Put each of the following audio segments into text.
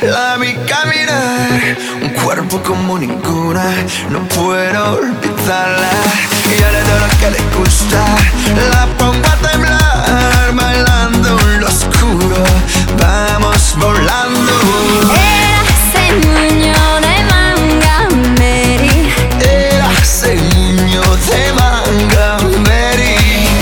la vi caminar, un cuerpo como ninguna, no puedo olvidarla. Y ahora de lo que le gusta, la pongo a temblar, bailando en lo oscuro, vamos volando. Era segno de Mangamberi, Era segno de Mangamberi.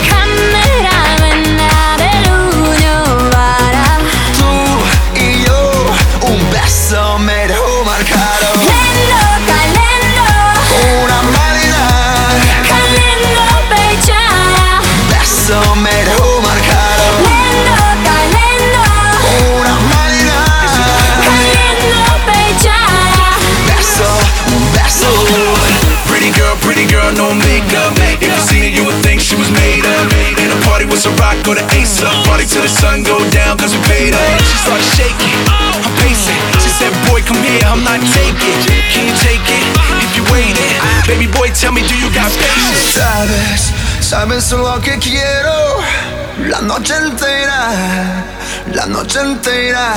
camera de luglio vara. Tú y yo, un beso me dejó marcado. Lendo, calendo, Una marina, calendo pechara. beso me dejó marcado. Lendo, calendo, Una marina, calendo pechara. beso, un beso. Pretty girl, no makeup. If you seen her, you would think she was made up. In a party with some rock or the ace up. Party till the sun go down, cause we paid up. She started shaking, I'm pacing. She said, boy, come here, I'm not taking. Can you take it? If you wait it, baby boy, tell me, do you got patience? Sabes lo que quiero, la noche entera, la noche entera.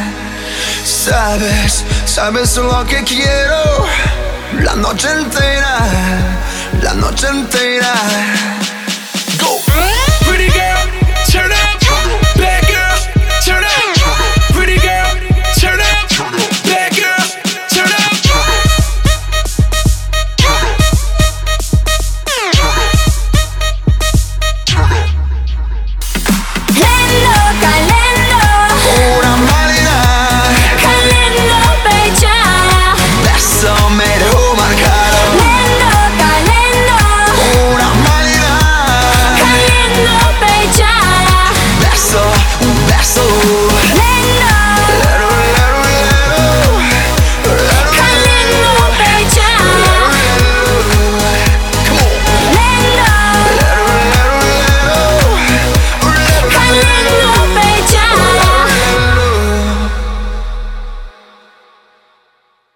Sabes lo que quiero, la noche entera, la noche entera.